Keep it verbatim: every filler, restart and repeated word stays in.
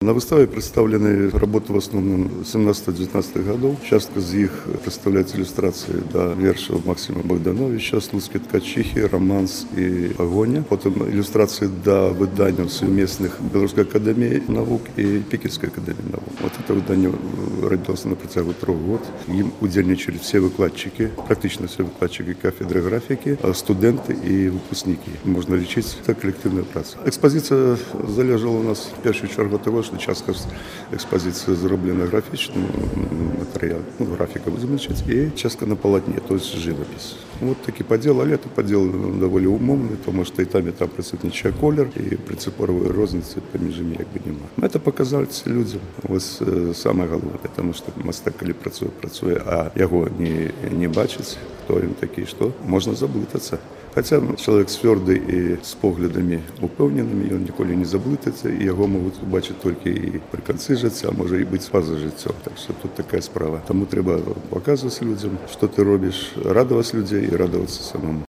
На выставе представлены работы в основном семнадцатых-девятнадцатых годов. Частка из них представляет иллюстрации до вершего Максима Богдановича, «Слуцкие ткачихи», «Романс» и «Погоня». Потом иллюстрации до выдания совместных Белорусской академии наук и Пекинской академии наук. Вот это выдание родилось на протягу трех год. Им удельничали все выкладчики, практично все выкладчики кафедры графики, студенты и выпускники. Можно лічить, це колективна праця. Експозиція залежала у нас в першу чергу того, що частка експозиції зроблена графічним матеріалом, ну, графіка визначить, і частка на полотні, тобто живопись. Вот такий поділ, але це поділ доволі умовний, тому що і там, і там присутнічає колір, і принципової різниці поміж ними якби немає. Це показали людям. Ось саме головне, тому що мастак, коли працює, працює, а його не, не бачить, хто він такий, що можна заблудитися. Хоча чоловік твердий і з поглядами упевненими, він ніколи не заблудиться, і його можуть бачити тільки і при кінці життя, а може і бути поза життям. Так що тут така справа. Тому треба показувати людям, що ти робиш, радувати людей і радуватися самому.